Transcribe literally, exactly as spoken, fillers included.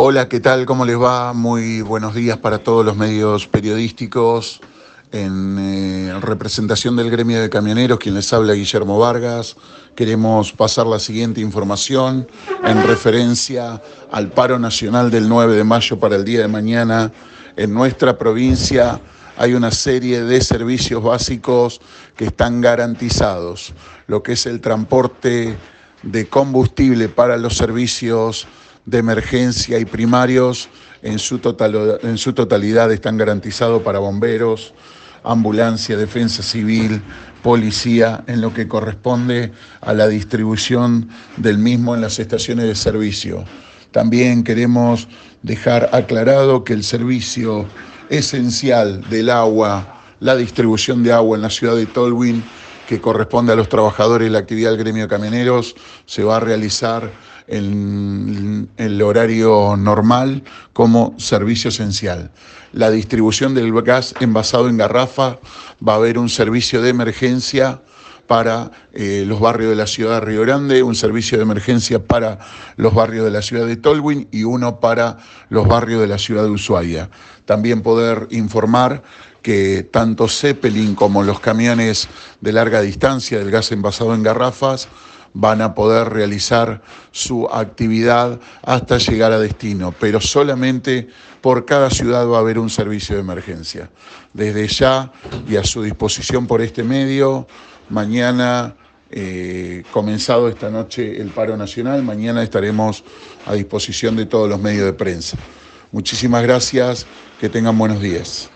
Hola, ¿qué tal? ¿Cómo les va? Muy buenos días para todos los medios periodísticos. En eh, representación del gremio de camioneros, quien les habla, Guillermo Vargas, queremos pasar la siguiente información en referencia al paro nacional del nueve de mayo para el día de mañana. En nuestra provincia hay una serie de servicios básicos que están garantizados. Lo que es el transporte de combustible para los servicios de emergencia y primarios en su, total, en su totalidad están garantizados para bomberos, ambulancia, defensa civil, policía, en lo que corresponde a la distribución del mismo en las estaciones de servicio. También queremos dejar aclarado que el servicio esencial del agua, la distribución de agua en la ciudad de Tolwyn, que corresponde a los trabajadores de la actividad del gremio de camioneros, se va a realizar en el horario normal como servicio esencial. La distribución del gas envasado en garrafa, va a haber un servicio de emergencia para eh, los barrios de la ciudad de Río Grande, un servicio de emergencia para los barrios de la ciudad de Tolwyn y uno para los barrios de la ciudad de Ushuaia. También poder informar que tanto Zeppelin como los camiones de larga distancia del gas envasado en garrafas van a poder realizar su actividad hasta llegar a destino, pero solamente por cada ciudad va a haber un servicio de emergencia. Desde ya y a su disposición por este medio, mañana, eh, comenzado esta noche el paro nacional, mañana estaremos a disposición de todos los medios de prensa. Muchísimas gracias, que tengan buenos días.